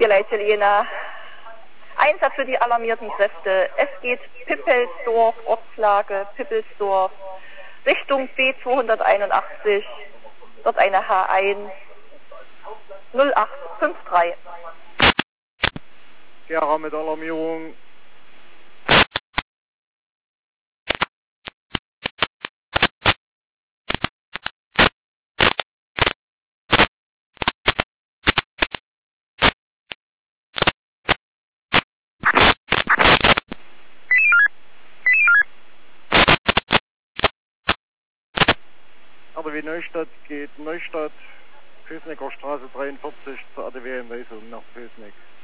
Leitstelle Jena. Einsatz für die alarmierten Kräfte. Es geht Pippelsdorf, Ortslage Pippelsdorf, Richtung B281, dort eine H1 0853. Gera mit Alarmierung. ADW Neustadt geht Neustadt, Pösnecker Straße 43 zur ADW in Weisung nach Pösneck.